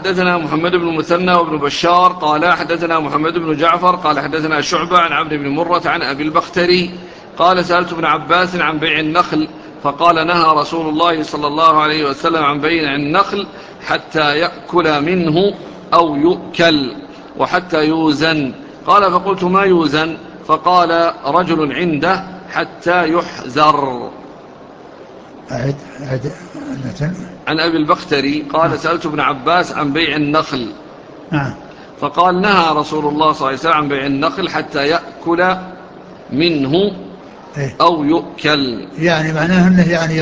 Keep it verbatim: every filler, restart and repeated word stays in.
حدثنا محمد بن المثنى وابن بشار قال حدثنا محمد بن جعفر قال حدثنا شعبة عن عبد بن مرة عن أبي البختري قال سألت ابن عباس عن بيع النخل فقال نهى رسول الله صلى الله عليه وسلم عن بيع النخل حتى يأكل منه أو يؤكل وحتى يوزن. قال فقلت ما يوزن؟ فقال رجل عنده حتى يحزر. أعد أعد عن أبي البختري قال سألت ابن عباس عن بيع النخل نعم. فقال نهى رسول الله صلى الله عليه وسلم عن بيع النخل حتى يأكل منه أو يؤكل. يعني معناه أنه يعني